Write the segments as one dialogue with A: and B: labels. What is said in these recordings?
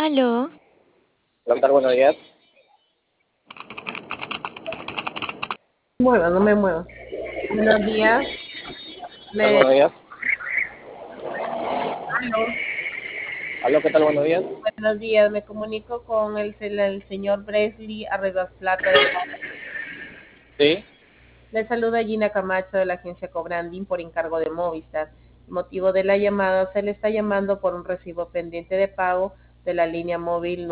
A: Aló,
B: Hola, ¿qué tal? Buenos días.
C: Mueva, no me mueva. Buenos días.
B: ¿Qué tal?
C: Le
B: Buenos días.
C: hablo.
B: Aló, ¿qué tal? Buenos días.
C: Buenos días. Me comunico con el señor Bresley Arredas Plata de Paz.
B: Sí,
C: Le saluda Gina Camacho de la agencia Cobranding por encargo de Movistar. El motivo de la llamada: se le está llamando por un recibo pendiente de pago de la línea móvil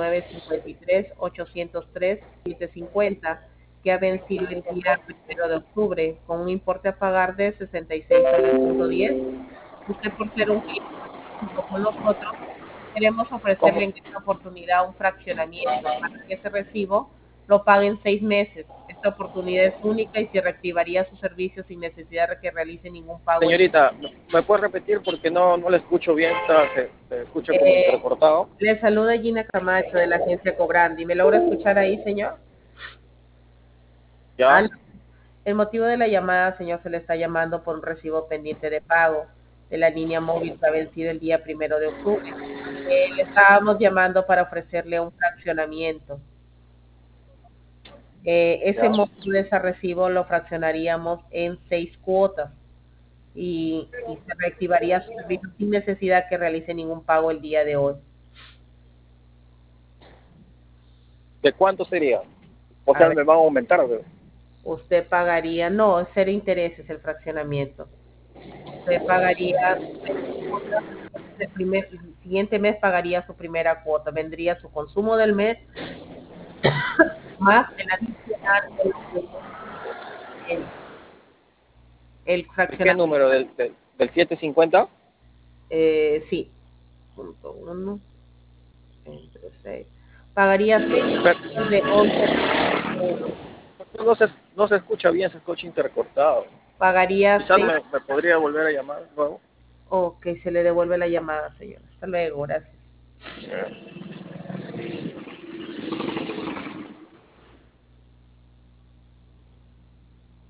C: 953-803-750 que ha vencido el día 1 de octubre con un importe a pagar de 66 soles. Usted, por ser un cliente como nosotros, queremos ofrecerle
B: ¿cómo?
C: en esta oportunidad un fraccionamiento para que ese recibo lo pague en 6 meses. Esta oportunidad es única y se reactivaría su servicio sin necesidad de que realice ningún pago.
B: Señorita, ¿me puede repetir? Porque no le escucho bien, se escucha como
C: Eh,
B: entrecortado.
C: Le saluda Gina Camacho de la agencia Cobrandi. ¿Me logra escuchar ahí, señor?
B: ¿Ya?
C: Ah, el motivo de la llamada, señor, se le está llamando por un recibo pendiente de pago de la línea móvil que ha vencido el día 1 de octubre. Le estábamos llamando para ofrecerle un fraccionamiento. Ese
B: ¿Ya?
C: monto de ese recibo lo fraccionaríamos en 6 cuotas y se reactivaría su servicio sin necesidad que realice ningún pago el día de hoy.
B: ¿De cuánto sería? O
C: A
B: sea,
C: ver,
B: me van a aumentar, ¿ve?
C: usted pagaría, no, es cero intereses el fraccionamiento. Usted pagaría el siguiente mes pagaría su primera cuota, vendría su consumo del mes más el adicional de lo que es el
B: ¿De qué
C: fraccionamiento.
B: número? ¿Del 750?
C: Sí, punto uno entre 6. Pagaría 6
B: Pero
C: de 11,91.
B: no se escucha bien, se escucha intercortado.
C: Pagaría
B: Quizás
C: 6.
B: me podría volver a llamar luego.
C: Ok, se le devuelve la llamada, señor. Hasta luego, gracias.